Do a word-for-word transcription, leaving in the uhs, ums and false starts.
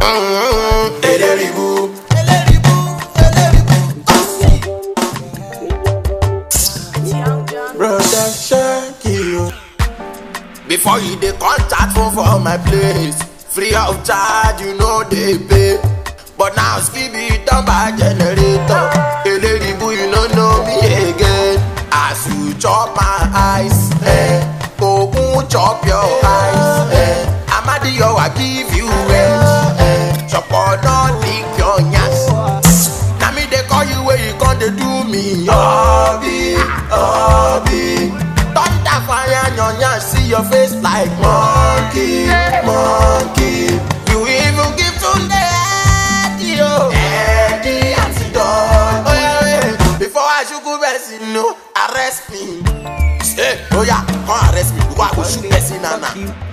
Mm-hmm. Eleribu. Brother Shaggy. Before you dey contact phone for my place, free of charge, you know they pay. But now Skibidi done by generator. Eleribu, you no know me again. As you chop my eyes, eh? Ogun chop your eyes, eh? Amadio, I give you range, eh? Chop or not lick your nyas. Now me they call you where you can't do me. Obi, Obi. Thunder fire your nyas, see your face like monkey, monkey. You even give to Eddie, oh Eddie, antidote. Oh yeah, yeah. Before I should go best, you know, arrest me. Hey, oh yeah, come arrest me. Go, I go shoot person, Nana.